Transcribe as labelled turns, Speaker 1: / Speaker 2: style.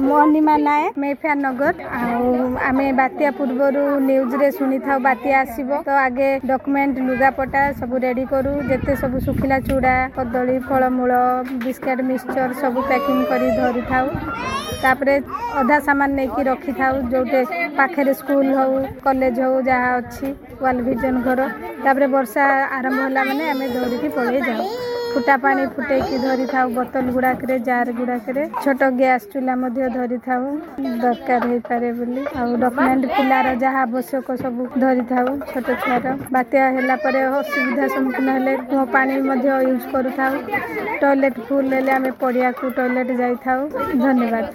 Speaker 1: मोहनिमा नायक मेफिया नगर आमे बात्या पूर्वर न्यूज रे सुनी था बात्या आसीबो तो आगे डॉक्यूमेंट लुगापटा सब रेडी करू जेते सब सुखिला चूड़ा कदली फलमूल बिस्किट मिक्सचर सब पैकिंग करी धरी थाउ तापरे अधा सामान नहीं कि रखी थाउ जोटे पाखे स्कूल हो कॉलेज हो जहाँ अच्छी वाल विजन घर तापरे वर्षा आरंभ होला माने आमे धरी की पळे जाऊ फुटा पानी फुटे की धरी थाउ बोतल गुड़ाक जार गुड़ाक छोट गैस चूल्हा मध्य धरी थाउ दरकार हो पारे बोली आउ डॉक्यूमेंट पिलार जहाँ आवश्यक सब धरी थाउ छोट छुआर बात्या होला परे असुविधा सम्मुखीन हेले कुओ पानी मध्य यूज करू थाउ टॉयलेट फुल हेले आमे पड़िया को टॉयलेट जाई थाउ धन्यवाद।